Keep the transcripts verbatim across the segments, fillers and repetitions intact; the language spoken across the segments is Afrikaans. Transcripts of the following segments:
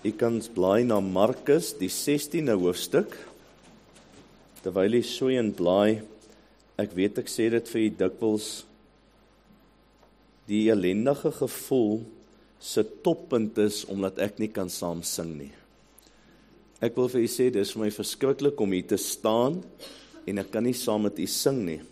U kan blaai na Markus, die sestiende hoofstuk. Terwyl jy so in blaai, ek weet ek sê dit vir u dikwels, die ellendige gevoel se toppunt is omdat ek nie kan saam sing nie. Ek wil vir u sê, dis vir my verskriklik om hier te staan en ek kan nie saam met u sing nie.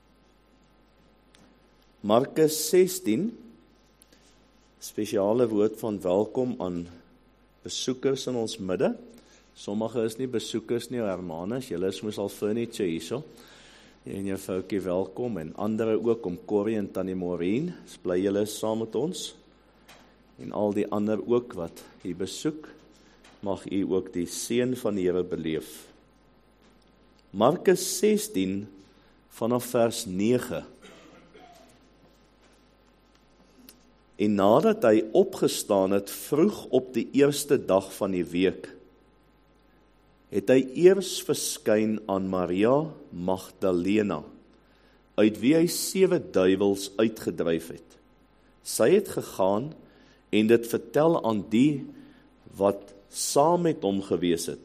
Markus sestien, spesiale woord van welkom aan besoekers in ons midde. Sommige is nie besoekers nie, Hermanus, julle is mos al furniture hierso. En jou vroukie welkom, en ander ook om Corrie en Tannie Maureen, bly julle saam met ons. En al die ander ook wat hier besoek, mag u ook die seën van die Here beleef. Markus sestien vanaf vers nege. En nadat hy opgestaan het vroeg op die eerste dag van die week, het hy eers verskyn aan Maria Magdalena, uit wie hy sewe duiwels uitgedryf het. Sy het gegaan en dit vertel aan die wat saam met hom gewees het,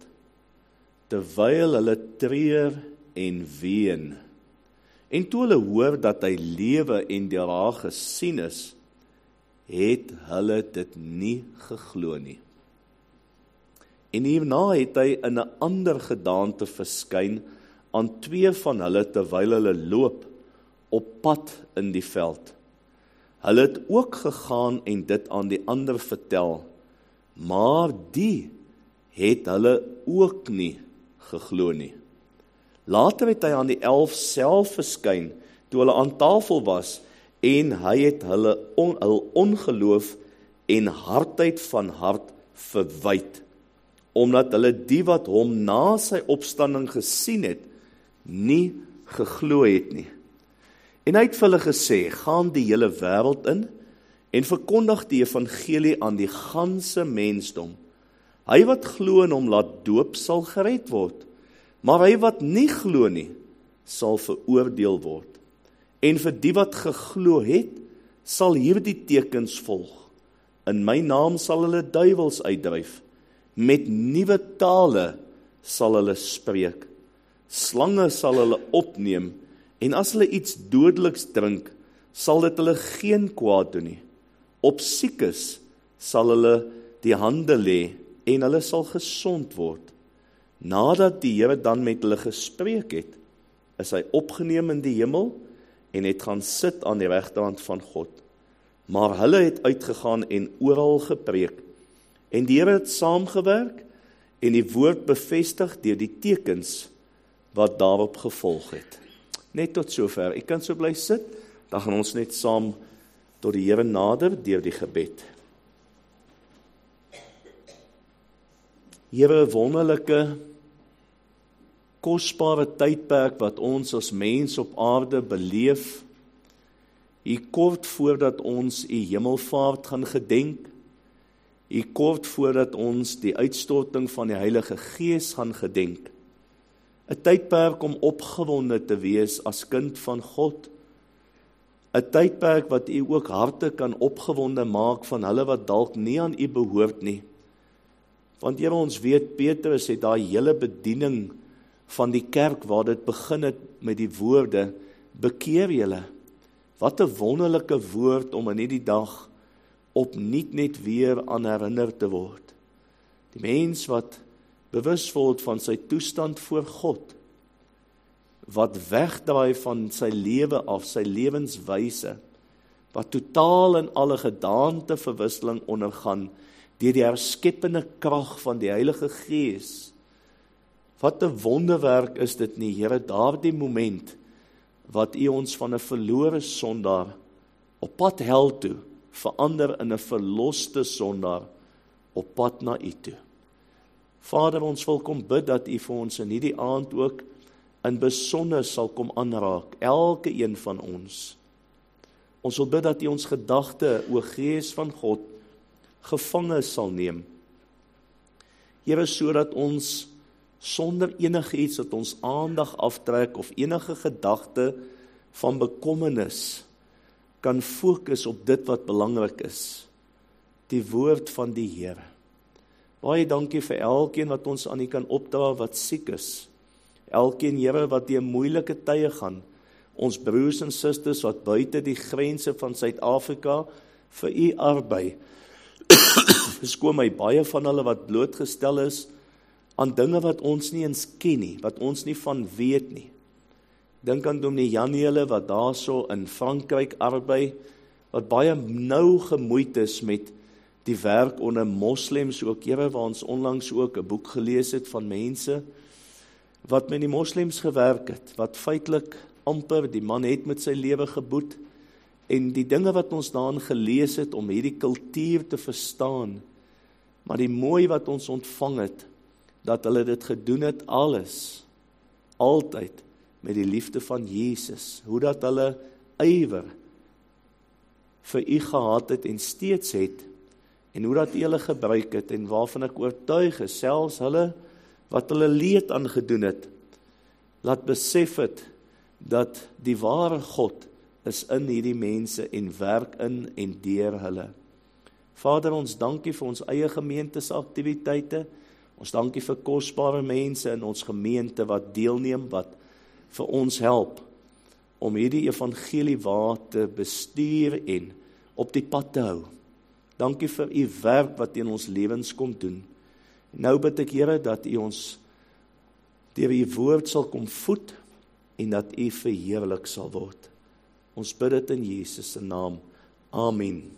terwyl hulle treur en ween. En toe hulle hoor dat hy lewe en deur haar gesien is, het hulle dit nie geglo nie. En hierna het hy in 'n ander gedaante verskyn aan twee van hulle terwyl hulle loop op pad in die veld. Hulle het ook gegaan en dit aan die ander vertel, maar die het hulle ook nie geglo nie. Later het hy aan die elf self verskyn, toe hulle aan tafel was, en hy het hulle on, hulle ongeloof en hardheid van hart verwyd, omdat hulle die wat hom na sy opstanding gesien het, nie geglo het nie. En hy het vir hulle gesê, gaan die hele wêreld in, en verkondig die evangelie aan die ganse mensdom. Hy wat glo en hom laat doop, sal gered word, maar hy wat nie glo nie, sal veroordeel word. En vir die wat geglo het, sal hierdie tekens volg. In my naam sal hulle duiwels uitdryf, met nuwe tale sal hulle spreek. Slange sal hulle opneem, en as hulle iets dodeliks drink, sal dit hulle geen kwaad doen nie. Op siekes sal hulle die hande lê, en hulle sal gesond word. Nadat die Here dan met hulle gespreek het, is hy opgeneem in die hemel, en het gaan sit aan die regterhand van God. Maar hulle het uitgegaan en oral gepreek, en die Here het saamgewerk, en die woord bevestig deur die tekens, wat daarop gevolg het. Net tot sover, ek kan so bly sit, dan gaan ons net saam tot die Here nader, deur die gebed. Here, wonderlike, kosbare tydperk wat ons as mens op aarde beleef, hier kort voordat ons die hemelvaart gaan gedenk, hier kort voordat ons die uitstorting van die Heilige Gees gaan gedenk, 'n tydperk om opgewonde te wees as kind van God, 'n tydperk wat u ook harte kan opgewonde maak van hulle wat dalk nie aan u behoort nie, want Here, ons weet, Petrus het daai hele bediening van die kerk waar dit begin het met die woorde, bekeer julle. Wat 'n wonderlike woord om in hierdie dag opnuut net weer aan herinner te word. Die mens wat bewus word van sy toestand voor God, wat wegdraai van sy lewe af, sy lewenswyse, wat totaal en alle gedaante verwisseling ondergaan, deur die herskeppende krag van die Heilige Gees. Wat 'n wonderwerk is dit nie, Here, daardie moment, wat u ons van 'n verlore sondaar, op pad hel toe, verander in 'n verloste sondaar, op pad na u toe. Vader, ons wil kom bid, dat u vir ons in hierdie aand ook, in besonder sal kom aanraak, elke een van ons. Ons wil bid dat u ons gedagte, o Gees van God, gevange sal neem. Here, sodat ons sonder enige iets wat ons aandag aftrek of enige gedagte van bekommernis kan fokus op dit wat belangrik is, die woord van die Here. Baie dankie vir elkeen wat ons aan U kan opdra wat siek is. Elkeen, Here, wat deur moeilike tye gaan. Ons broers en susters wat buite die grense van Suid-Afrika vir U arbei. Verskoon my, baie van hulle wat blootgestel is aan dinge wat ons nie eens ken nie, wat ons nie van weet nie. Dink aan Dominee Janiele wat daar so in Frankryk arbei, wat baie nou gemoeid is met die werk onder moslems ook, Here, waar ons onlangs ook 'n boek gelees het van mense wat met die moslems gewerk het, wat feitelik amper, die man het met sy lewe geboet, en die dinge wat ons daarin gelees het, om hierdie kultuur te verstaan, maar die mooi wat ons ontvang het, dat hulle dit gedoen het, alles, altyd, met die liefde van Jesus, hoe dat hulle ywer vir U gehad het, en steeds het, en hoe dat U hulle gebruik het, en waarvan ek oortuig is, selfs hulle, wat hulle leed aangedoen het, laat besef het, dat die ware God is in hierdie mense, en werk in en deur hulle. Vader, ons dankie vir ons eie gemeentesaktiwiteite, ons dankie vir kosbare mense in ons gemeente, wat deelneem, wat vir ons help, om hierdie evangelie waar te bestuur, en op die pad te hou. Dankie vir U werk wat in ons lewens kom doen. Nou bid ek, Here, dat U ons deur U woord sal kom voed, en dat U verheerlik sal word. Ons bid dit in Jesus se naam. Amen.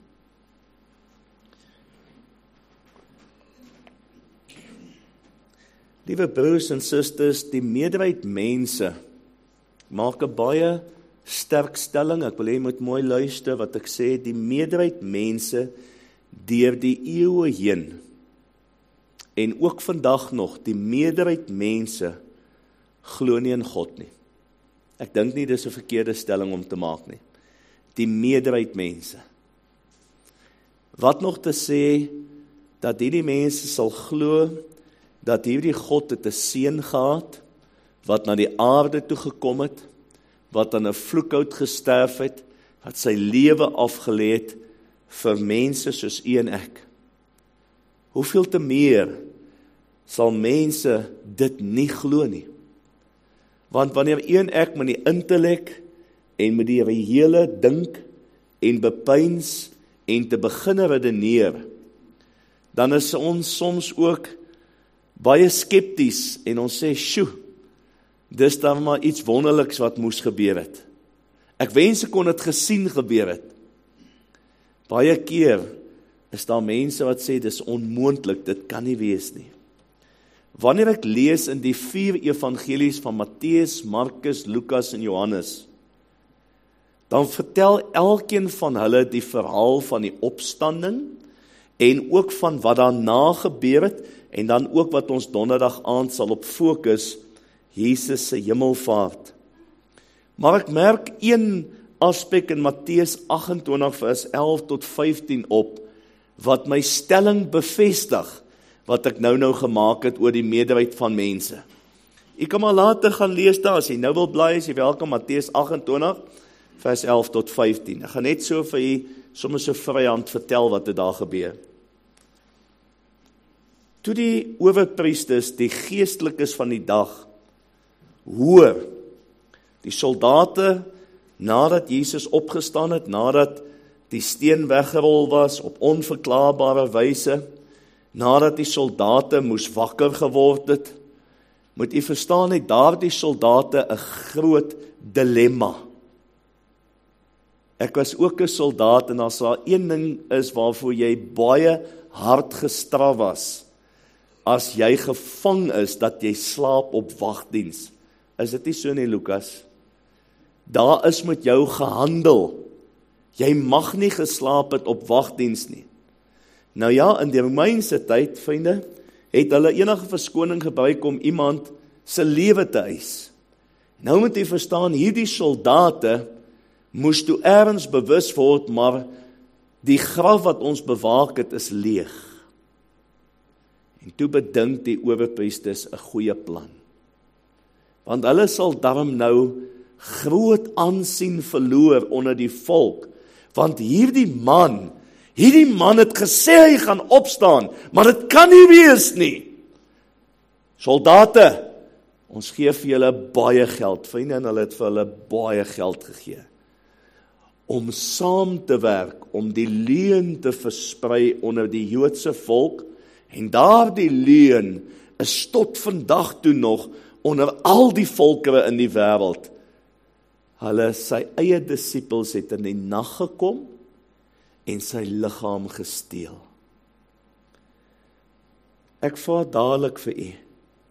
Liewe broers en susters, die meerderheid mense maak 'n baie sterk stelling. Ek wil hê jy moet mooi luister wat ek sê. Die meerderheid mense deur die eeue heen, en ook vandag nog, die meerderheid mense glo nie in God nie. Ek dink nie dis 'n verkeerde stelling om te maak nie. Die meerderheid mense. Wat nog te sê, dat hierdie mense sal glo, dat hierdie God het 'n seun gehad, wat na die aarde toe gekom het, wat aan 'n vloekhout gesterf het, wat sy lewe afgelê het, vir mense soos u en ek. Hoeveel te meer sal mense dit nie glo nie? Want wanneer u en ek met die intellek en met die reële dink en bepeins en te begin redeneer, dan is ons soms ook baie skepties en ons sê, sjoe, dis dan maar iets wonderliks wat moes gebeur het. Ek wens ek kon dit gesien gebeur het. Baie keer is daar mense wat sê, dis onmoontlik, dit kan nie wees nie. Wanneer ek lees in die vier evangelies van Matteus, Markus, Lukas en Johannes, dan vertel elkeen van hulle die verhaal van die opstanding, en ook van wat daarna gebeur het, en dan ook wat ons donderdag aand sal op fokus, Jesus se hemelvaart. Maar ek merk een aspek in Matteus agt en twintig vers elf tot vyftien op, wat my stelling bevestig, wat ek nou nou gemaak het oor die meerderheid van mense. Jy kan maar later gaan lees daar, as jy nou wil blaai, is jy welkom, Matteus agt en twintig vers elf tot vyftien. Ek gaan net so vir jy, sommer so vryhand vertel wat het daar gebeur. Toe die owerpriesters, die geestelikes van die dag, hoor, die soldate, nadat Jesus opgestaan het, nadat die steen weggerol was, op onverklaarbare wyse, nadat die soldate moes wakker geword het, moet u verstaan het, daar die soldate 'n groot dilemma. Ek was ook 'n soldaat, en as daar een ding is, waarvoor jy baie hard gestraf was, as jy gevang is, dat jy slaap op wagdiens. Is dit nie so nie, Lukas? Daar is met jou gehandel. Jy mag nie geslaap het op wagdiens nie. Nou ja, in die Romeinse tyd, vriende, het hulle enige verskoning gebruik om iemand se lewe te eis. Nou moet jy verstaan, hierdie soldate moes toe ergens bewus word, maar die graf wat ons bewaak het is leeg. En toe bedink die owerpriesters 'n goeie plan. Want hulle sal daarom nou groot aansien verloor onder die volk, want hierdie man hierdie man het gesê hy gaan opstaan, maar dit kan nie wees nie. Soldate, ons gee vir julle baie geld, vriende, en hulle het vir hulle baie geld gegee, om saam te werk, om die leuen te versprei onder die Joodse volk, en daardie leuen is tot vandag toe nog onder al die volkere in die wêreld. Hulle, sy eie disippels het in die nag gekom en sy liggaam gesteel. Ek vra dadelik vir u,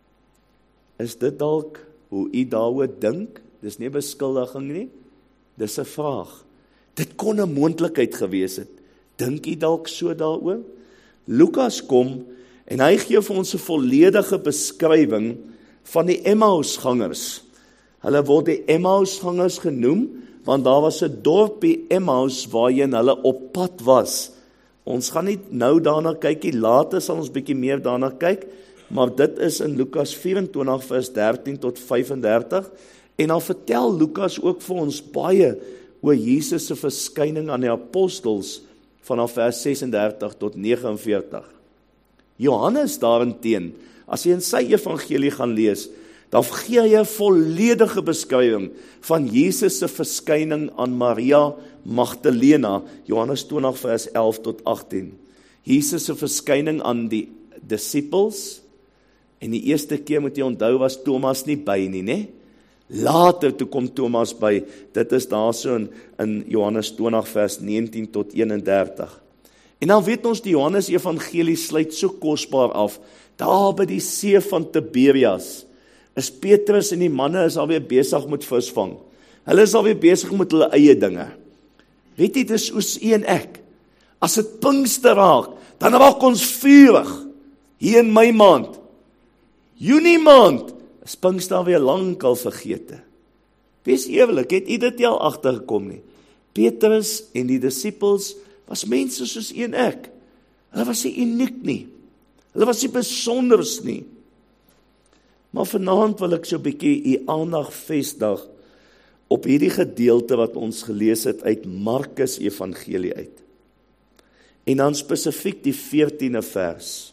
is dit dalk hoe u daaroor dink? Dis nie 'n beskuldiging nie, dis 'n vraag. Dit kon 'n moontlikheid gewees het. Dink u dalk so daaroor? Lukas kom en hy gee vir ons 'n volledige beskrywing van die Emmausgangers. Hulle word die Emmausgangers genoem, want daar was 'n dorpie Emmaus waarheen hulle op pad was. Ons gaan nie nou daarna kyk nie, later sal ons bietjie meer daarna kyk, maar dit is in Lukas vyf-en-twintig vers dertien tot vyf en dertig, en dan vertel Lukas ook vir ons baie oor Jesus se verskyning aan die apostels vanaf vers ses en dertig tot nege en veertig. Johannes daarenteen, as jy in sy evangelie gaan lees, dan gee hy 'n volledige beskrywing van Jesus se verskyning aan Maria Magdalena, Johannes twintig vers elf tot agtien. Jesus se verskyning aan die disippels, en die eerste keer moet jy onthou was Thomas nie by nie, né? Later toe kom Thomas by, dit is daar so in, in Johannes twintig vers negentien tot een en dertig. En dan weet ons die Johannes evangelie sluit so kosbaar af, daar by die see van Tiberias, is Petrus en die manne is alweer besig met visvang. Hulle is alweer besig met hulle eie dinge. Weet jy, dis soos u en ek. As dit Pinkster raak, dan raak ons vurig. Hier in my maand, Junie maand, is Pinkster weer lankal vergete. Wees eerlik, het u dit al agtergekom nie? Petrus en die disippels was mense soos u en ek. Hulle was nie uniek nie. Hulle was nie besonders nie. Maar vanaand wil ek so 'n bietjie u aandag vestig op hierdie gedeelte wat ons gelees het uit Markus evangelie uit. En dan spesifiek die veertiende vers.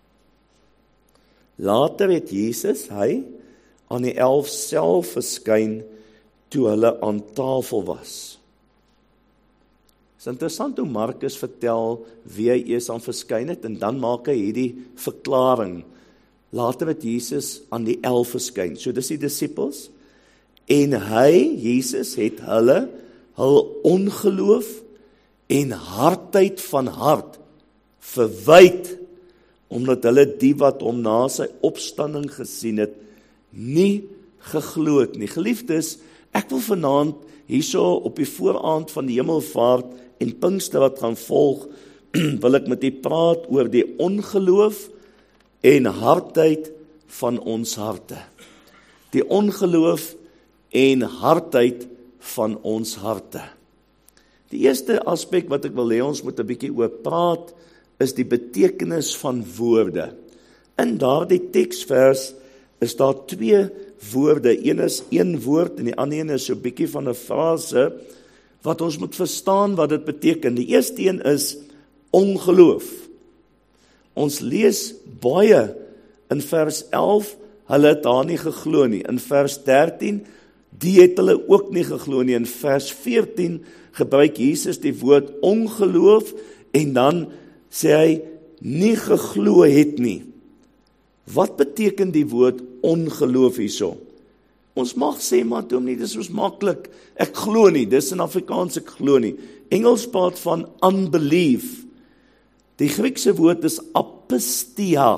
Later het Jesus, hy, aan die elf self verskyn toe hulle aan tafel was. Dit is interessant hoe Markus vertel wie hy eers aan verskyn het, en dan maak hy hierdie verklaring. Later het Jesus aan die elf verskyn, so dis die disippels, en hy, Jesus, het hulle, hulle ongeloof en hardheid van hart verwyd, omdat hulle die wat hom na sy opstanding gesien het, nie geglo het nie. Geliefdes, ek wil vanaand hierso op die vooraand van die hemelvaart en Pinkster wat gaan volg, wil ek met u praat oor die ongeloof en hardheid van ons harte. Die ongeloof en hardheid van ons harte. Die eerste aspek wat ek wil hê ons moet 'n bietjie oor praat, is die betekenis van woorde. In daardie teksvers is daar twee woorde. Een is een woord en die ander een is so 'n bietjie van 'n frase wat ons moet verstaan wat dit beteken. Die eerste een is ongeloof. Ons lees baie in vers elf, hulle het daar nie geglo nie. In vers dertien, die het hulle ook nie geglo nie. In vers veertien gebruik Jesus die woord ongeloof en dan sê hy nie geglo het nie. Wat beteken die woord ongeloof hierso? Ons mag sê, maar toe nie, dis ons maklik. Ek glo nie, dis in Afrikaans ek glo nie. Engels praat van unbelief. Die Griekse woord is apistia.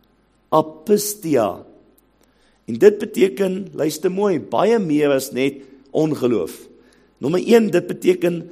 Apistia. En dit beteken, luister mooi, baie meer as net ongeloof. Nommer een, dit beteken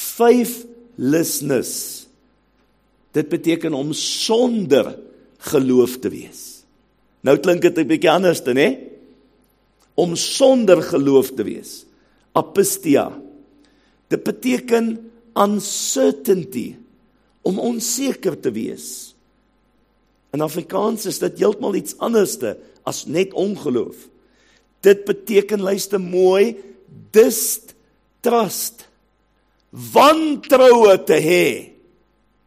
faithlessness. Dit beteken om sonder geloof te wees. Nou klink dit 'n bietjie anders, né? Om sonder geloof te wees. Apistia. Dit beteken uncertainty, om onseker te wees. In Afrikaans is dit heeltemal iets anderste as net ongeloof. Dit beteken, luister mooi, distrust, wantroue te hê.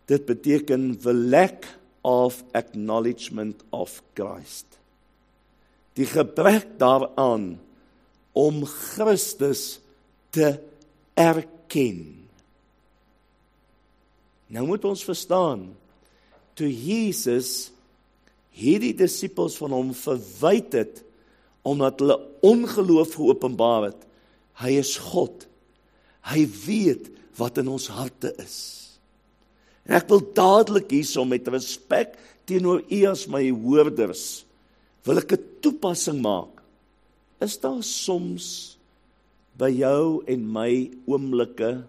Dit beteken the lack of acknowledgement of Christ. Die gebrek daaraan om Christus te erken. Nou moet ons verstaan, toe Jesus hierdie disippels van hom verwyd het, omdat hulle ongeloof geopenbaar het, hy is God, hy weet wat in ons harte is. En ek wil dadelik hierso met respek teenoor u as my hoorders, wil ek 'n toepassing maak. Is daar soms by jou en my oomblikke,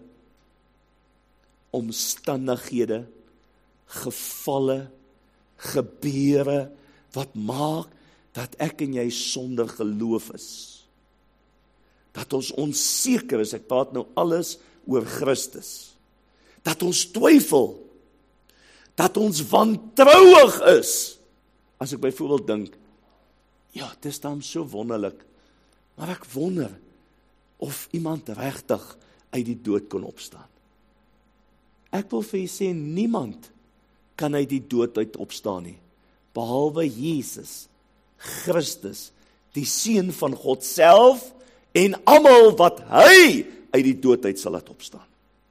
omstandighede, gevalle, gebeure, wat maak dat ek en jy sonder geloof is? Dat ons onseker is, ek praat nou alles oor Christus. Dat ons twyfel, dat ons wantrouig is. As ek byvoorbeeld dink, ja, dit is dan so wonderlik, maar ek wonder of iemand regtig uit die dood kon opstaan. Ek wil vir jy sê, niemand kan uit die dood uit opstaan nie, behalwe Jesus, Christus, die Seun van God self, en almal wat hy uit die dood uit sal laat opstaan.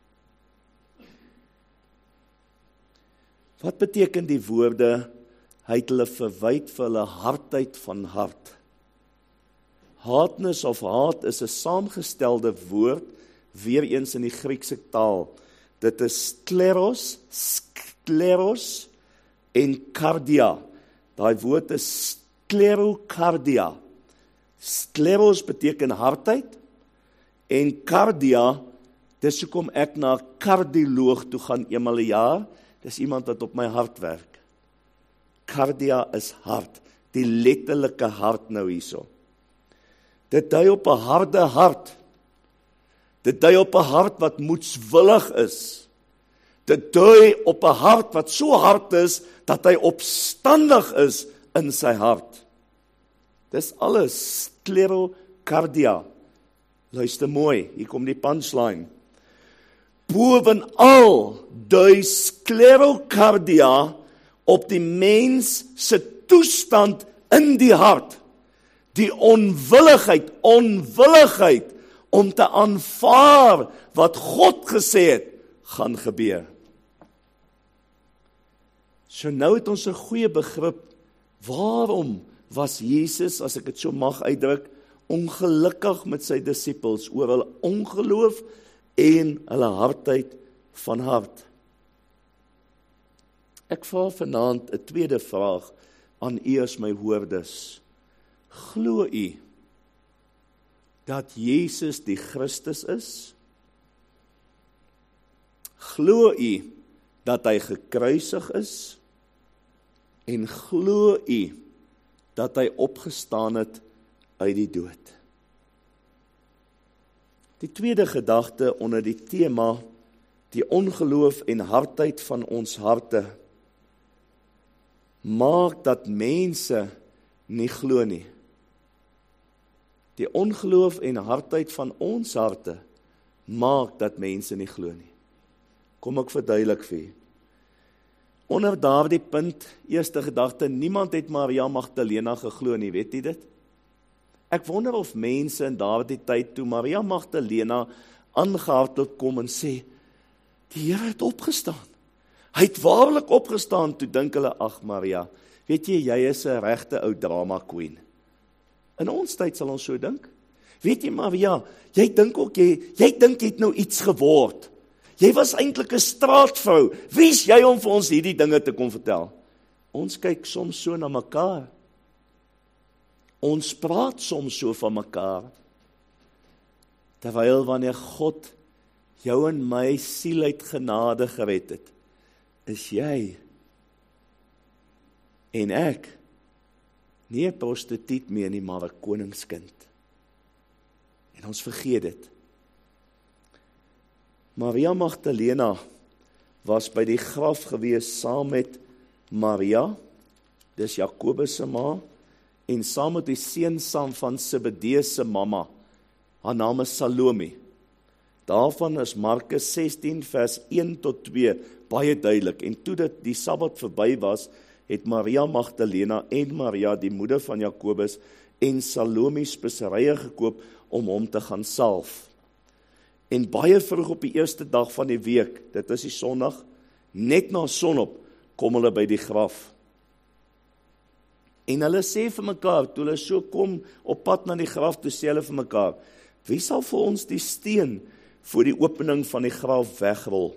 Wat beteken die woorde, hy het hulle verwyd vir hulle hardheid van hart? Hardness of heart is 'n saamgestelde woord, weer eens in die Griekse taal. Dit is skleros, skleros en kardia. Daai woord is sklerokardia. Skleros beteken hardheid, en kardia, dis hoekom ek na 'n kardioloog toe gaan eenmal 'n jaar, dis iemand wat op my hart werk. Kardia is hart, die letterlike hart nou hierso. Dit dui op 'n harde hart. Dit dui op 'n hart wat moedswillig is. Dit dui op 'n hart wat so hard is, dat hy opstandig is in sy hart. Dis alles sklerokardia. Luister mooi, hier kom die punchline. Bovenal dui sklerokardia op die mens se toestand in die hart. Die onwilligheid, onwilligheid om te aanvaar wat God gesê het, gaan gebeur. So nou het ons 'n goeie begrip, waarom was Jesus, as ek dit so mag uitdruk, ongelukkig met sy disippels, oor hulle ongeloof en hulle hardheid van hart. Ek vra vanaand 'n tweede vraag aan u as my hoorders. Glo u dat Jesus die Christus is? Glo u dat hy gekruisig is? En glo u dat hy opgestaan het uit die dood? Die tweede gedagte onder die tema, die ongeloof en hardheid van ons harte, maak dat mense nie glo nie. Die ongeloof en hardheid van ons harte maak dat mense nie glo nie. Kom ek verduidelik vir u. Onder daardie punt, eerste gedagte, niemand het Maria Magdalena geglo nie, weet u dit? Ek wonder of mense in daardie tyd, toe Maria Magdalena aangehardloop kom en sê, die Here het opgestaan. Hy het waarlik opgestaan, toe dink hulle, ag Maria, weet jy, jy is 'n regte ou drama queen. In ons tyd sal ons so dink. Weet jy Maria, jy dink ook, jy, jy dink jy het nou iets geword. Jy was eintlik 'n straatvrou. Wie is jy om vir ons hierdie dinge te kom vertel? Ons kyk soms so na mekaar. Ons praat soms so van mekaar. Terwyl wanneer God jou en my siel uit genade gered het, is jy en ek nie 'n prostituut meer nie, maar 'n koningskind. En ons vergeet dit. Maria Magdalena was by die graf gewees saam met Maria, dis Jakobus se ma, en saam met die seun saam van Zebedeus se mamma, haar naam is Salome. daarvan is Markus sestien vers een tot twee baie duidelik. En toe dit die Sabbat verby was, het Maria Magdalena en Maria, die moeder van Jakobus, en Salome speserye gekoop om hom te gaan salf. En baie vroeg op die eerste dag van die week, dit is die Sondag, net na sonop, kom hulle by die graf. En hulle sê vir mekaar, toe hulle so kom op pad na die graf, toe sê hulle vir mekaar, wie sal vir ons die steen voor die opening van die graf wegrol?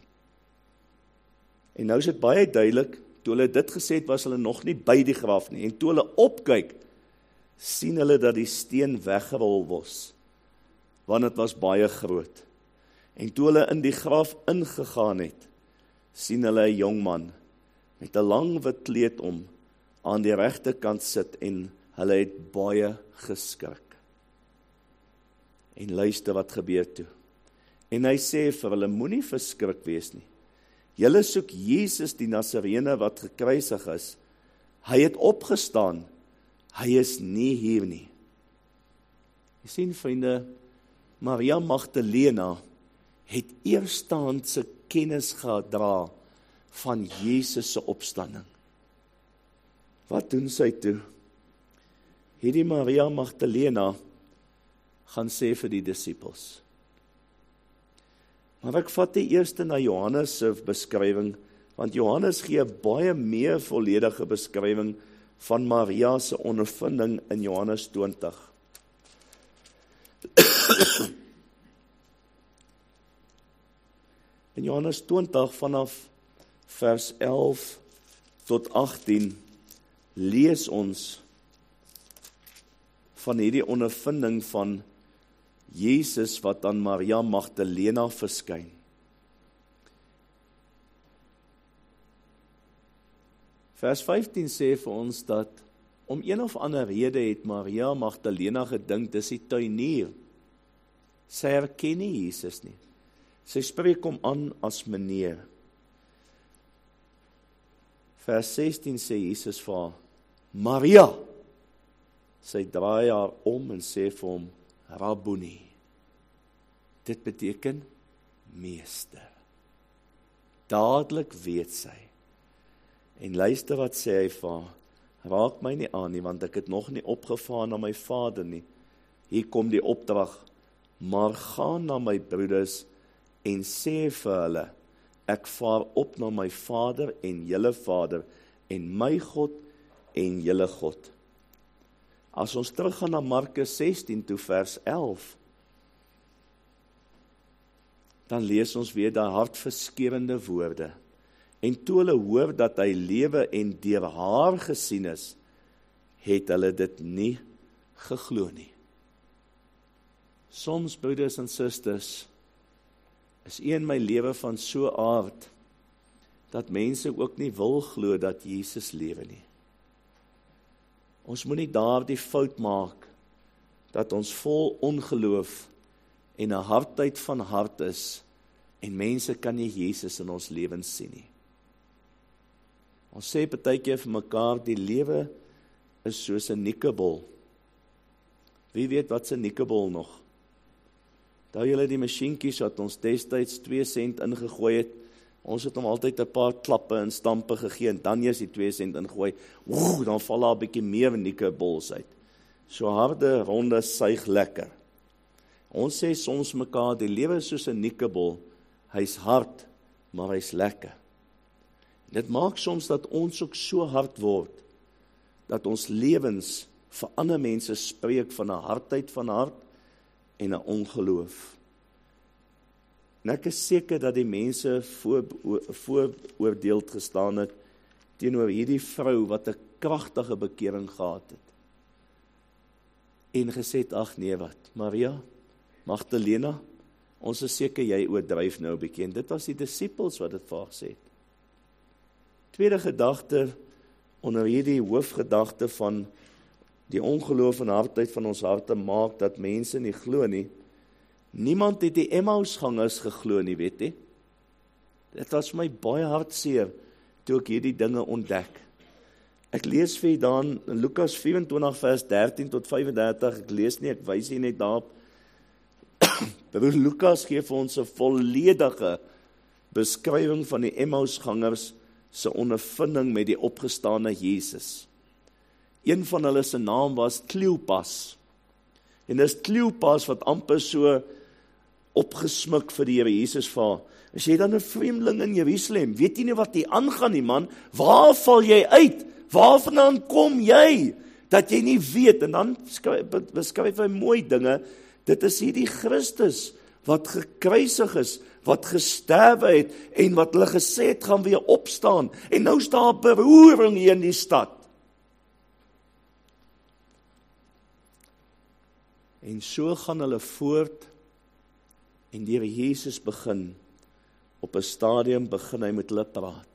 En nou is dit baie duidelik, toe hulle dit gesê het, was hulle nog nie by die graf nie. En toe hulle opkyk, sien hulle dat die steen weggerol was, want het was baie groot. En toe hulle in die graf ingegaan het, sien hulle 'n jong man met 'n lang wit kleed om, aan die regterkant sit, en hulle het baie geskrik. En luister wat gebeur toe. En hy sê vir hulle, moenie verskrik wees nie. Julle soek Jesus die Nasareene wat gekruisig is. Hy het opgestaan. Hy is nie hier nie. Jy sien, vriende, Maria Magdalena het eerstehandse kennis gedra van Jesus se opstanding. Wat doen sy toe? Hierdie Maria Magdalena gaan sê vir die disippels. Maar ek vat die eerste na Johannes se beskrywing, want Johannes gee 'n baie meer volledige beskrywing van Maria se ondervinding in Johannes twintig. In Johannes twintig vanaf vers elf tot agtien lees ons van hierdie ondervinding van Jesus wat aan Maria Magdalena verskyn. Vers vyftien sê vir ons dat om een of ander rede het Maria Magdalena gedink dis die tuinier. Sy herken nie Jesus nie. Sy spreek hom aan as meneer. Vers sestien sê Jesus vir haar, Maria. Sy draai haar om en sê vir hom, Rabboni. Dit beteken meester. Dadelik weet sy. En luister wat sê hy vir haar, raak my nie aan nie, want ek het nog nie opgevaar na my vader nie. Hier kom die opdrag, maar gaan na my broeders en sê vir hulle, ek vaar op na my vader en julle vader, en my God en julle God. As ons teruggaan na Markus sestien toe vers elf, dan lees ons weer daai hartverskeurende woorde. En toe hulle hoor dat hy lewe en deur haar gesien is, het hulle dit nie geglo nie. Soms, broeders en susters, is een my lewe van so aard, dat mense ook nie wil glo dat Jesus lewe nie. Ons moet nie daardie fout maak, dat ons vol ongeloof en 'n hardheid van hart is, en mense kan nie Jesus in ons lewens sien nie. Ons sê partykeer vir mekaar, die lewe is soos 'n nikkelbol. Wie weet wat 'n nikkelbol nog? Daar julle die masjienkies wat ons destyds twee sent ingegooi het, ons het hom altyd 'n paar klappe en stampe gegee, en dan eers die twee sent ingooi, woe, dan val daar 'n bietjie meer nikkelbols uit. So harde, ronde, suig lekker. Ons sê soms mekaar, die lewe is soos 'n nikkelbol, hy's hard, maar hy's lekker. Dit maak soms dat ons ook so hard word, dat ons lewens vir ander mense spreek van 'n hardheid van hart en 'n ongeloof. En ek is seker dat die mense voor, vooroordeeld gestaan het teenoor hierdie vrou wat 'n kragtige bekering gehad het. En gesê het, ag nee wat, Maria, Magdalena, ons is seker jy oordryf nou 'n bietjie. En dit was die disippels wat dit vir haar gesê het. Tweede gedagte, onder hierdie hoofgedagte van die ongeloof en hardheid van ons harte maak dat mense nie glo nie. Niemand het die Emmausgangers geglo nie, weet jy? Dit was vir my baie hartseer toe ek hierdie dinge ontdek. Ek lees vir dan in Lukas vyf en twintig vers dertien tot vyf en dertig, ek lees nie, ek wys hier net daarop. Broer Lukas gee vir ons 'n volledige beskrywing van die Emmausgangers se ondervinding met die opgestane Jesus. Een van hulle se naam was Kleopas. En dis Kleopas wat amper so opgesmik vir die Here Jesus vra. As jy dan 'n vreemdeling in Jerusalem, weet jy nie wat hier aangaan nie, man? Waar val jy uit? Waarvandaan kom jy? Dat jy nie weet, en dan beskryf hy mooi dinge. Dit is hierdie Christus wat gekruisig is, wat gesterwe het, en wat hulle gesê het gaan weer opstaan. En nou is daar beroering hier in die stad. En so gaan hulle voort, en die Here Jesus begin, op 'n stadium begin hy met hulle praat.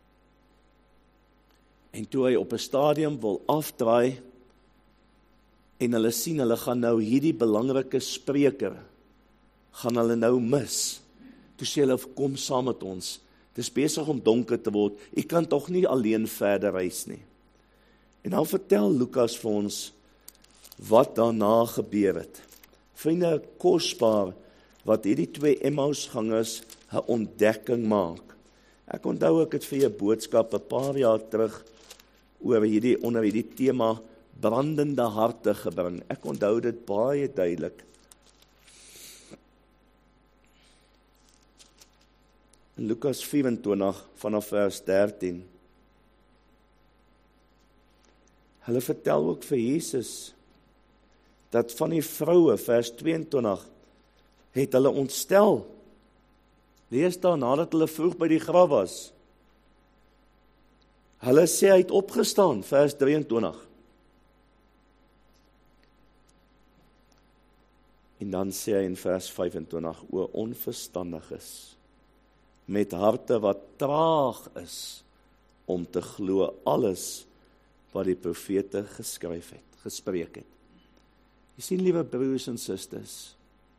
En toe hy op 'n stadium wil afdraai, en hulle sien, hulle gaan nou hierdie belangrike spreker, gaan hulle nou mis. Toe sê hulle, kom saam met ons. Dis besig om donker te word. Ek kan tog nie alleen verder reis nie. En dan vertel Lukas vir ons wat daarna gebeur het. Vriende, kosbaar wat hierdie twee Emmausgangers 'n ontdekking maak. Ek onthou ek het vir 'n boodskap 'n paar jaar terug oor hierdie onder hierdie tema brandende harte gebring. Ek onthou dit baie duidelik. In Lukas vyf en twintig vanaf vers dertien. Hulle vertel ook vir Jesus dat van die vroue, vers twee en twintig, het hulle ontstel. Lees daar nadat hulle vroeg by die graf was. Hulle sê hy het opgestaan, vers drieëntwintig. En dan sê hy in vers vyfentwintig, o onverstandiges, met harte wat traag is, om te glo alles wat die profete geskryf het, gespreek het. Jy sien, liewe broers en susters,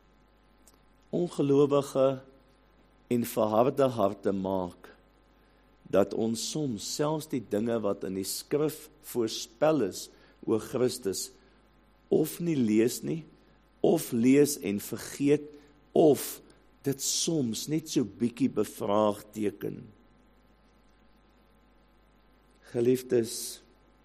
ongelowige en verharde harte maak, dat ons soms selfs die dinge wat in die skrif voorspel is oor Christus, of nie lees nie, of lees en vergeet, of dit soms net so bietjie bevraagteken. Geliefdes,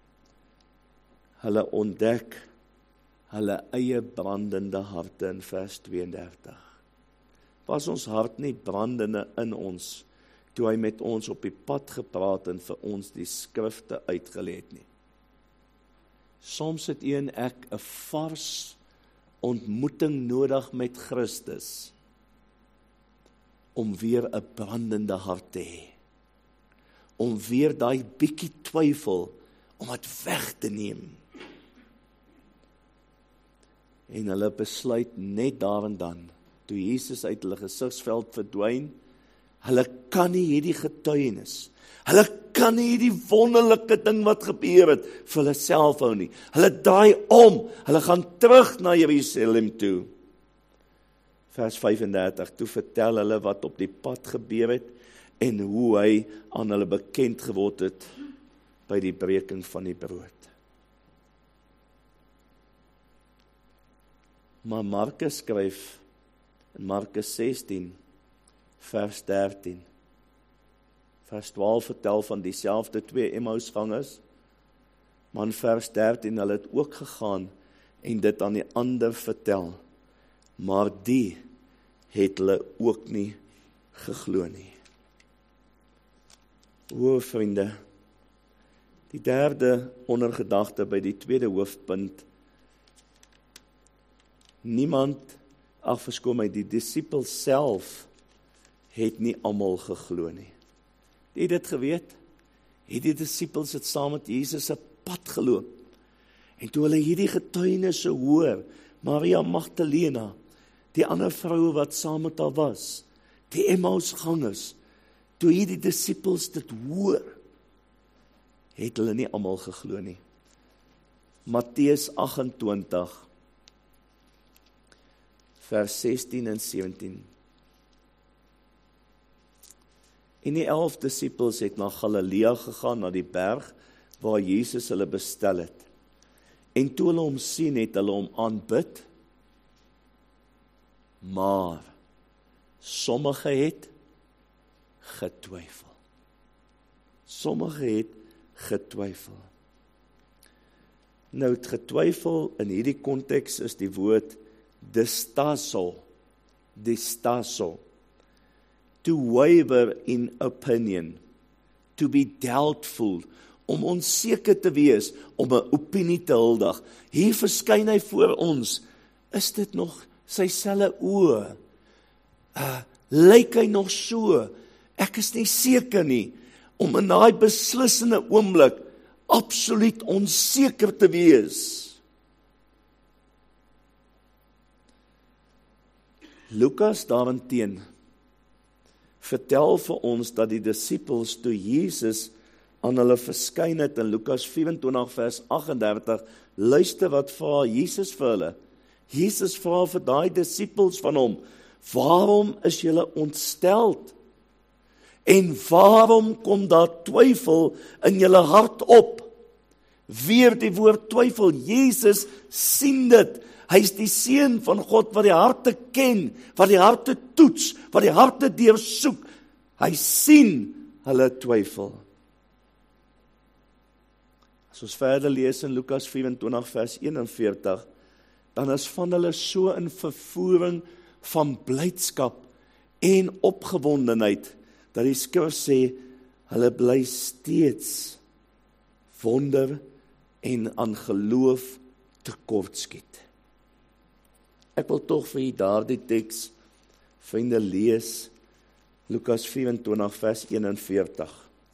hulle ontdek hulle eie brandende harte in vers tweeëndertig. Was ons hart nie brandende in ons, toe hy met ons op die pad gepraat en vir ons die skrifte uitgelê het nie. Soms het u en ek 'n vars ontmoeting nodig met Christus, om weer 'n brandende hart te hê, om weer daai bietjie twyfel, om dit weg te neem. En hulle besluit net daar en dan, toe Jesus uit hulle gesigsveld verdwyn, hulle kan nie hierdie getuienis, hulle kan nie hierdie wonderlike ding wat gebeur het, vir hulle self hou nie. Hulle draai om, hulle gaan terug na Jerusalem toe. Vers vyfendertig, toe vertel hulle wat op die pad gebeur het, en hoe hy aan hulle bekend geword het, by die breking van die brood. Maar Markus skryf, in Markus sestien, vers dertien, vers twaalf vertel van dieselfde twee Emmausgangers, maar in vers dertien, hulle het ook gegaan, en dit aan die ander vertel, maar die het hulle ook nie geglo nie. O vriende, die derde ondergedagte by die tweede hoofpunt, niemand, ag verskoon my, die disippels self het nie almal geglo nie. Het dit geweet? Het die disippels het saam met Jesus se pad geloop. En toe hulle hierdie getuienisse hoor, Maria Magdalena, die ander vroue wat saam met haar was, die Emmausgangers, toe hierdie disippels dit hoor, het hulle nie almal geglo nie. Matteus agt-en-twintig, vers sestien en sewentien. En die elf disippels het na Galilea gegaan, na die berg, waar Jesus hulle bestel het. En toe hulle hom sien, het hulle hom aanbid, maar sommige het getwyfel. Sommige het getwyfel. Nou, het getwyfel in hierdie konteks is die woord distaso, distaso, to waver in opinion, to be doubtful, om onseker te wees, om 'n opinie te huldig. Hier verskyn hy voor ons, is dit nog sy selfe oë? Uh, lyk hy nog so? Ek is nie seker nie, om in daai beslissende oomblik absoluut onseker te wees. Lukas daarenteen vertel vir ons dat die disippels toe Jesus aan hulle verskyn het in Lukas vyf-en-twintig vers agt en dertig, luister wat vra Jesus vir hulle. Jesus vra vir daai disippels van hom, waarom is julle ontsteld? En waarom kom daar twyfel in julle hart op? Weer die woord twyfel, Jesus sien dit. Hy is die seun van God wat die harte ken, wat die harte toets, wat die harte deursoek. Hy sien hulle twyfel. As ons verder lees in Lukas vyf-en-twintig vers eenenveertig, dan is van hulle so in vervoering van blydskap en opgewondenheid, dat die skrif sê, hulle bly steeds wonder en aan geloof tekortskiet. Ek wil tog vir u daardie teks vriende lees, Lukas vyf-en-twintig vers eenenveertig.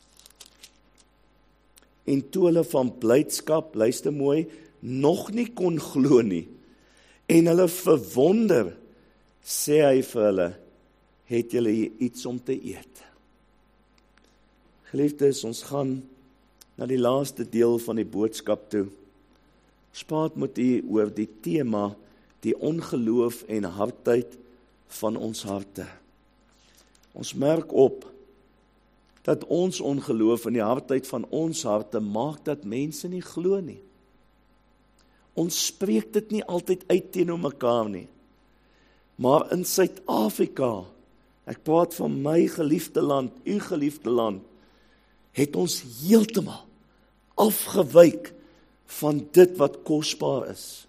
En toe hulle van blydskap, luister mooi, nog nie kon glo nie, en hulle verwonder, sê hy vir hulle, het julle hier iets om te eet? Geliefdes, ons gaan na die laaste deel van die boodskap toe. Ons praat met u oor die tema, die ongeloof en hardheid van ons harte. Ons merk op, dat ons ongeloof en die hardheid van ons harte maak dat mense nie glo nie. Ons spreek dit nie altyd uit teenoor mekaar nie. Maar in Suid-Afrika, ek praat van my geliefde land, u geliefde land, het ons heeltemal afgewyk van dit wat kosbaar is.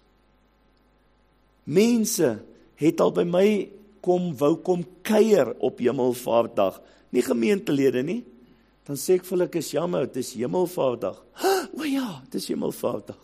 Mense het al by my kom, wou kom kuier op Hemelvaartdag, nie gemeentelede nie, dan sê ek vir hulle, ek is jammer, het is Hemelvaartdag. O ja, het is Hemelvaartdag.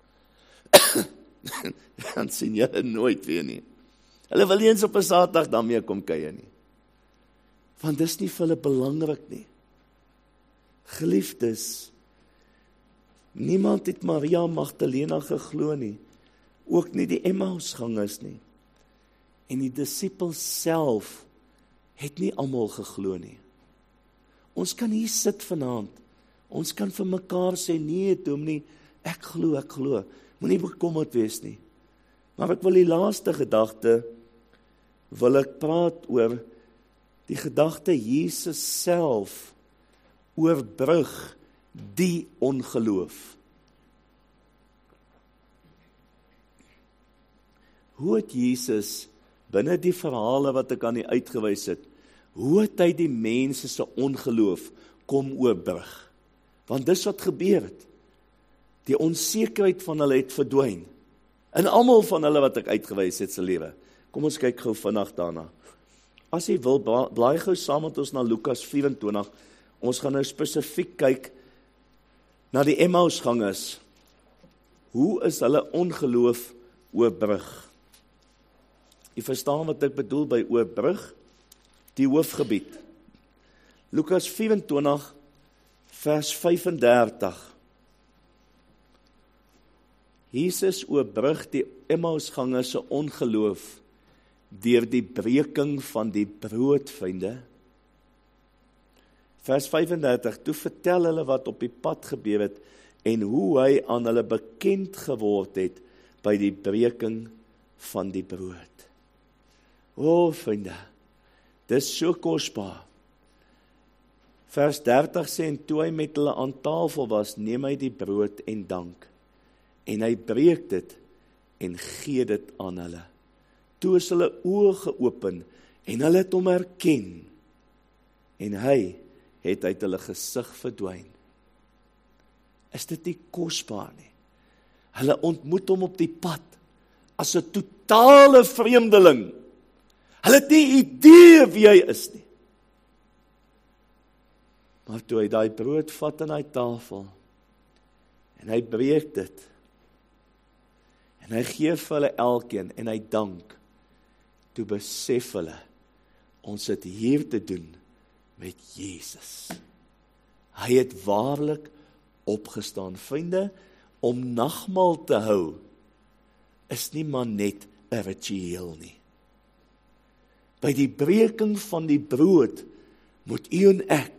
Dan sien julle nooit weer nie. Hulle wil eens op 'n Saterdag dan mee kom kuier nie. Want dis nie vir hulle belangrik nie. Geliefdes, niemand het Maria Magdalena geglo nie, ook nie die Emmausgangers nie. En die disippels self het nie almal geglo nie. Ons kan hier sit vanaand, ons kan vir mekaar sê, nee dominee, ek glo, ek glo, moenie bekommerd wees nie. Maar ek wil die laaste gedagte, wil ek praat oor die gedagte Jesus self oorbrug die ongeloof. Hoe het Jesus, binne die verhale wat ek aan u uitgewys het, hoe het hy die mense se ongeloof kom oorbrug? Want dis wat gebeur het. Die onsekerheid van hulle het verdwyn. In almal van hulle wat ek uitgewys het se lewe. Kom ons kyk gou vinnig daarna. As jy wil, blaai gou saam met ons na Lukas vyf-en-twintig. Ons gaan nou spesifiek kyk na die Emmausgangers. Hoe is hulle ongeloof oorbrug? Jy verstaan wat ek bedoel by oorbrug? Die hoofgebied. Lukas vyf-en-twintig vers vyf-en-dertig. Jesus oorbrug die Emmausgangers se ongeloof deur die breking van die brood, vriende. Vers vyf-en-dertig, toe vertel hulle wat op die pad gebeur het en hoe hy aan hulle bekend geword het by die breking van die brood. O, vriende, dis so kosbaar. Vers dertig sê, en toe hy met hulle aan tafel was, neem hy die brood en dank. En hy breek dit en gee dit aan hulle. toe is hulle oë geopen, en hulle het hom herken, en hy het uit hulle gesig verdwyn. Is dit nie kosbaar nie? Hulle ontmoet hom op die pad, as 'n totale vreemdeling. Hulle het nie idee wie hy is nie. Maar toe hy daai brood vat aan hy tafel, en hy breek dit, en hy gee vir hulle elkeen, en hy dank, toe besef hulle, ons het hier te doen met Jesus. Hy het waarlik opgestaan. Vriende, om nagmaal te hou, is nie maar net 'n ritueel nie. By die breking van die brood, moet u en ek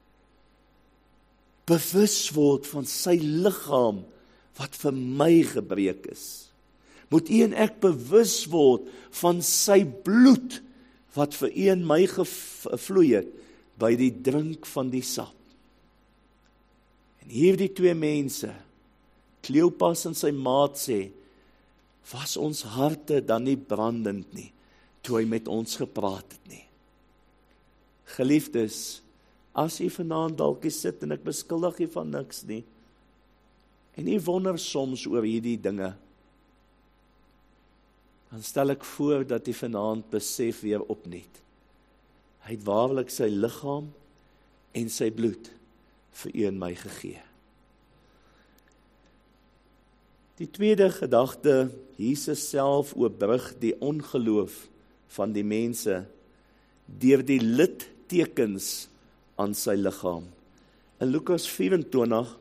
bewus word van sy liggaam, wat vir my gebreek is. Moet u en ek bewus word van sy bloed, wat vir u en my gevloei het, by die drink van die sap. En hierdie twee mense, Kleopas en sy maat sê, was ons harte dan nie brandend nie, toe hy met ons gepraat het nie. Geliefdes, as u vanaand dalk sit en ek beskuldig u van niks nie, en u wonder soms oor hierdie dinge, dan stel ek voor dat u vanaand besef weer opnuut. Hy het waarlik sy liggaam en sy bloed vir u en my gegee. Die tweede gedagte, Jesus self oorbrug die ongeloof van die mense deur die littekens aan sy liggaam. In Lukas vyf-en-twintig,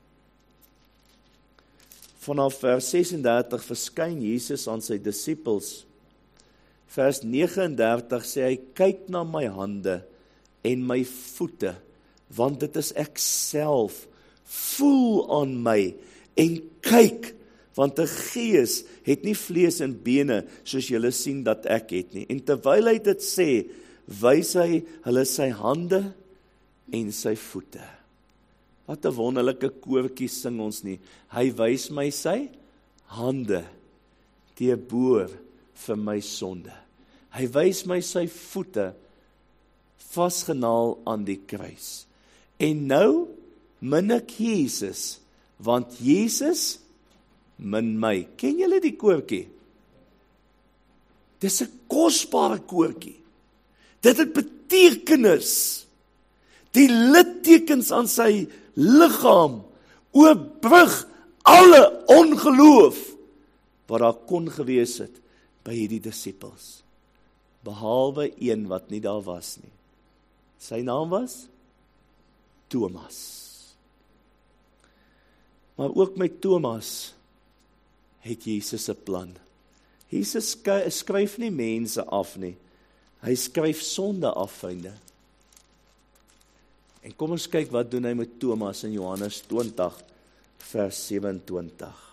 vanaf vers ses en dertig, verskyn Jesus aan sy disippels. Vers nege en dertig sê hy, kyk na my hande en my voete, want dit is ek self, voel aan my en kyk, want 'n gees het nie vlees en bene, soos julle sien dat ek het nie. En terwyl hy dit sê, wys hy hulle sy hande en sy voete. Wat 'n wonderlike koortjie sing ons nie. Hy wys my sy hande, teenoor vir my sonde. Hy wys my sy voete, vasgenaal aan die kruis. En nou min ek Jesus, want Jesus min my. Ken julle die koortjie? Dis 'n kosbare koortjie. Dit het betekenis. Die littekens aan sy liggaam oorbrug alle ongeloof wat daar kon gewees het by hierdie disippels, behalwe een wat nie daar was nie. Sy naam was Thomas. Maar ook met Thomas het Jesus 'n plan. Jesus skryf nie mense af nie. Hy skryf sonde af, vriende. En kom ons kyk wat doen hy met Thomas in Johannes twintig vers sewe-en-twintig.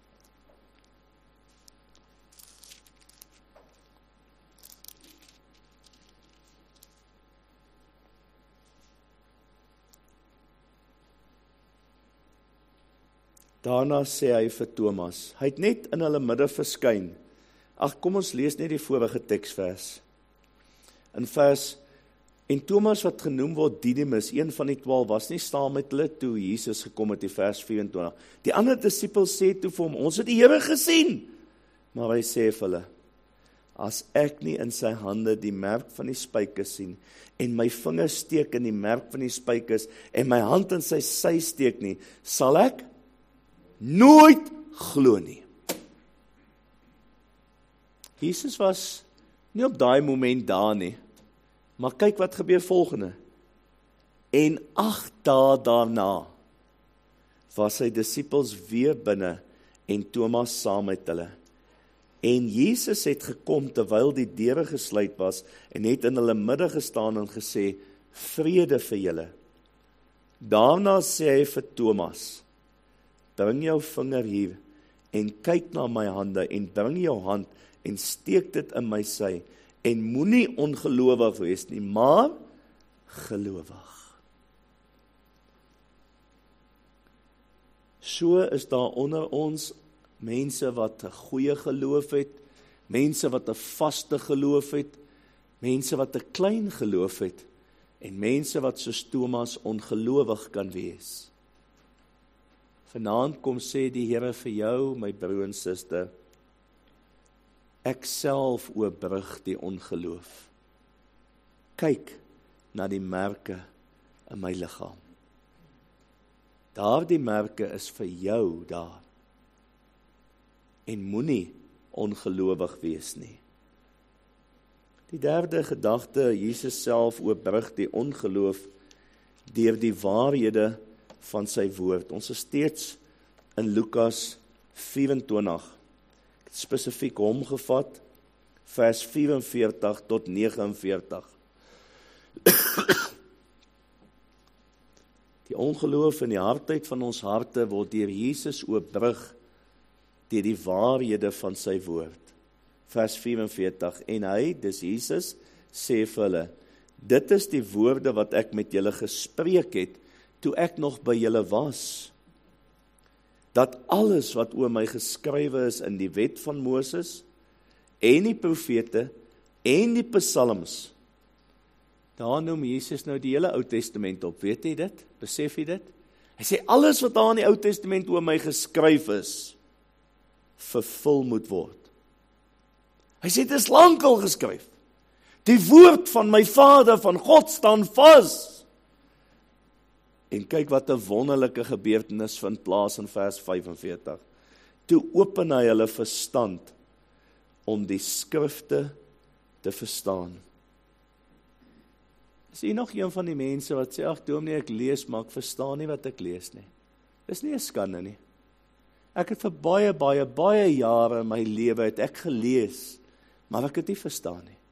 Daarna sê hy vir Thomas, hy het net in hulle midde verskyn. Ag, kom ons lees net die vorige teksvers. In vers, en Thomas wat genoem word Didymus, een van die twaalf, was nie saam met hulle toe Jesus gekom het, die vers vyf-en-twintig. Die ander disippels sê toe vir hom, ons het die Here gesien. Maar hy sê vir hulle, as ek nie in sy hande die merk van die spykers sien, en my vinger steek in die merk van die spykers, en my hand in sy sy steek nie, sal ek nooit glo nie. Jesus was nie op daai moment daar nie, maar kyk wat gebeur volgende. En agt dae daarna was sy disippels weer binne en Thomas saam met hulle. En Jesus het gekom terwyl die deure gesluit was en het in hulle midde gestaan en gesê, vrede vir julle. Daarna sê hy vir Thomas, bring jou vinger hier en kyk na my hande en bring jou hand en steek dit in my sy en moenie ongelowig wees nie, maar gelowig. So is daar onder ons mense wat 'n goeie geloof het, mense wat 'n vaste geloof het, mense wat 'n klein geloof het, en mense wat soos Thomas ongelowig kan wees. Vanaand kom sê die Here vir jou, my broer en suster, ek self oorbrug die ongeloof. Kyk na die merke in my liggaam. Daardie merke is vir jou daar. En moenie ongelowig wees nie. Die derde gedagte, Jesus self oorbrug die ongeloof deur die waarhede van sy woord. Ons is steeds in Lukas vyf-en-twintig. Ek het spesifiek hom gevat, vers vyf-en-veertig tot nege-en-veertig. Die ongeloof in die hardheid van ons harte word deur Jesus oorbrug deur die waarhede van sy woord. Vers vyf-en-veertig, en hy, dis Jesus, sê vir hulle, dit is die woorde wat ek met julle gespreek het, toe ek nog by julle was, dat alles wat oor my geskrywe is in die wet van Moses, en die profete, en die psalms, daar noem Jesus nou die hele Ou Testament op, weet jy dit? Besef jy dit? Hy sê, alles wat daar in die Ou Testament oor my geskryf is, vervul moet word. Hy sê, dit is lankal geskryf. Die woord van my Vader, van God, staan vas. En kyk wat 'n wonderlike gebeurtenis vind plaas in vers vyf-en-veertig. Toe open hy hulle verstand om die skrifte te verstaan. Is hier nog een van die mense wat sê, ag dominee, ek lees, maar ek verstaan nie wat ek lees nie. Dis nie 'n skande nie. Ek het vir baie, baie, baie jare in my lewe het ek gelees, maar ek het nie verstaan nie.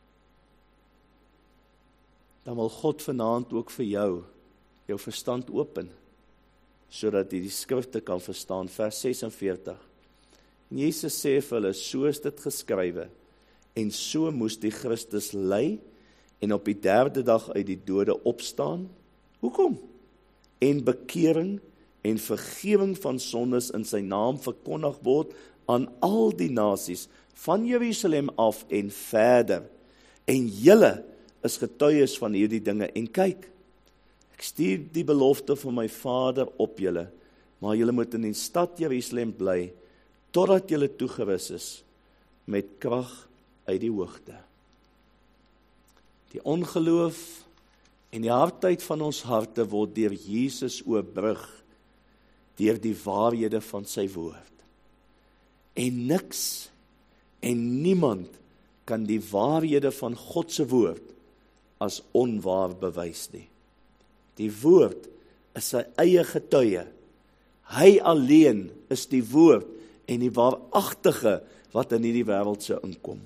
Dan wil God vanaand ook vir jou, jou verstand open, sodat jy die skrifte kan verstaan, vers ses-en-veertig. En Jesus sê vir hulle, so is dit geskrywe, en so moes die Christus ly, en op die derde dag uit die dode opstaan. Hoekom? En bekering en vergewing van sondes in sy naam verkondig word aan al die nasies, van Jerusalem af en verder. En julle is getuies van hierdie dinge. En kyk, ek stuur die belofte van my Vader op julle, maar julle moet in die stad Jerusalem bly, totdat julle toegerus is met krag uit die hoogte. Die ongeloof en die hardheid van ons harte word deur Jesus oorbrug, deur die waarhede van sy woord. En niks en niemand kan die waarhede van God se woord as onwaar bewys nie. Die woord is sy eie getuie. Hy alleen is die woord en die waaragtige wat in hierdie wêreld se inkom.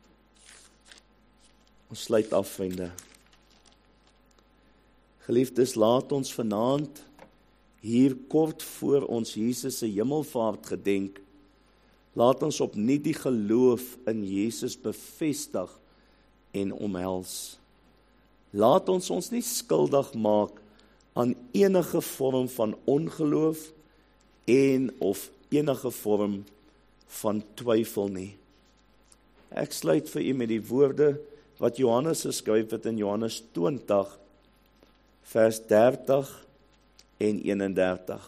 Ons sluit af, vriende. Geliefdes, laat ons vanaand hier kort voor ons Jesus se hemelvaart gedenk, laat ons opnuut die geloof in Jesus bevestig en omhels. Laat ons ons nie skuldig maak aan enige vorm van ongeloof en of enige vorm van twyfel nie. Ek sluit vir u met die woorde wat Johannes geskryf het in Johannes twintig, vers dertig en eenendertig.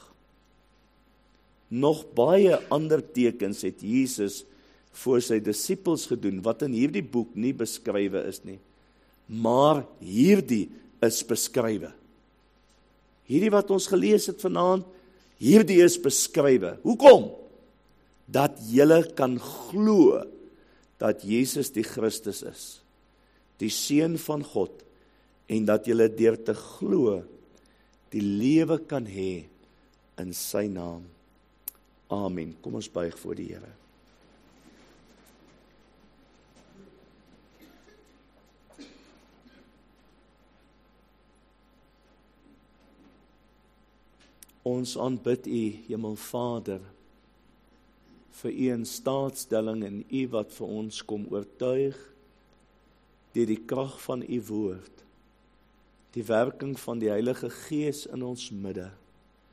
Nog baie ander tekens het Jesus voor sy disippels gedoen, wat in hierdie boek nie beskrywe is nie. Maar hierdie is beskrywe. Hierdie wat ons gelees het vanaand, hierdie is beskrywe. Hoekom? Dat julle kan glo dat Jesus die Christus is, die Seun van God, en dat julle deur te glo die lewe kan hê in sy naam. Amen. Kom ons buig voor die Here. Ons aanbid u, Hemelvader, vir u in staatstelling en u wat vir ons kom oortuig deur die krag van u woord, die werking van die Heilige Gees in ons midde.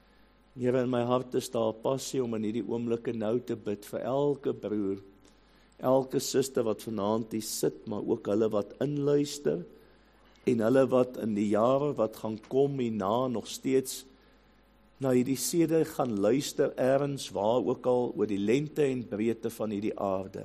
Here, in my hart is daar passie om in hierdie oomblikke nou te bid vir elke broer elke suster wat vanaand hier sit, maar ook hulle wat inluister, en hulle wat in die jare wat gaan kom hierna nog steeds na hierdie sede gaan luister ergens waar ook al oor die lengte en breedte van hierdie aarde.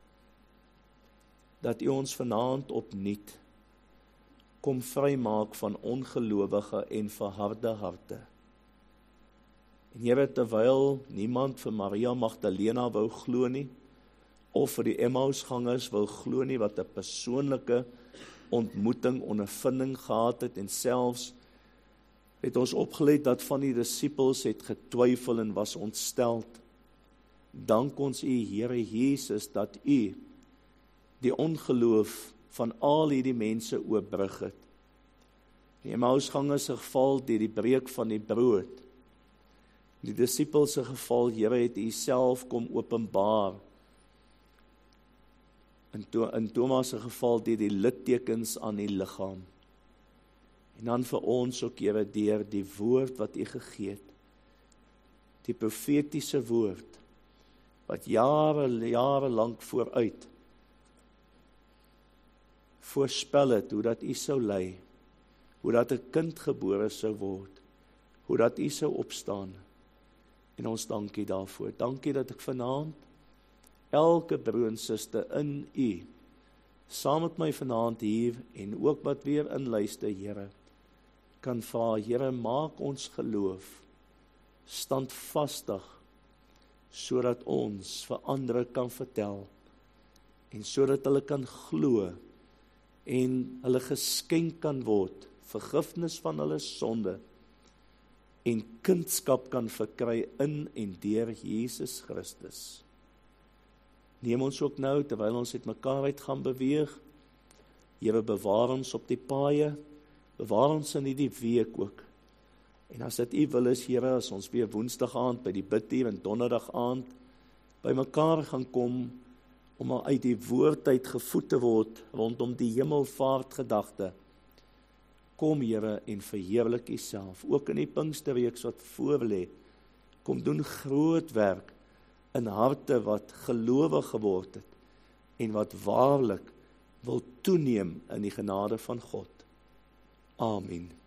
Dat U ons vanaand opnuut kom vrymaak van ongelowige en verharde harte. En Here, terwyl niemand vir Maria Magdalena wou glo nie, of vir die Emmausgangers wou glo nie, wat 'n persoonlike ontmoeting, ondervinding gehad het, en selfs het ons opgelet dat van die disippels het getwyfel en was ontsteld. Dank ons U, Here Jesus, dat U die ongeloof van al hierdie mense oorbrug het. Die Emmausgangers se geval deur die breek van die brood. Die disippels se geval, Here, het U self kom openbaar. In, to, in Thomas se geval deur die littekens aan die liggaam. En dan vir ons ook, Here, deur die woord wat U gegee het. Die profetiese woord wat jare jare lank vooruit voorspel het hoe dat U sou lei, hoe dat 'n kind gebore sou word, hoe dat U sou opstaan. En ons dankie daarvoor. Dankie dat ek vanaand elke broer en suster in U, saam met my vanaand hier, en ook wat weer inluister, Here, kan vra, Here, maak ons geloof standvastig, sodat ons vir ander kan vertel, en sodat hulle kan glo, en hulle geskenk kan word, vergifnis van hulle sonde, en kindskap kan verkry in en deur Jesus Christus. Neem ons ook nou, terwyl ons uit mekaar uit gaan beweeg, Here, bewaar ons op die paaie, bewaar ons in die week ook. En as dit U wil is, Here, as ons weer woensdag aand by die bidtuur en donderdag aand by mekaar gaan kom, om uit die woord uit gevoed te word, rondom die hemelvaart gedagte, kom, Here, en verheerlik U self, ook in die Pinksterweek wat voorlê, kom doen groot werk, in harte wat gelowig geword het, en wat waarlik wil toeneem in die genade van God. Amen.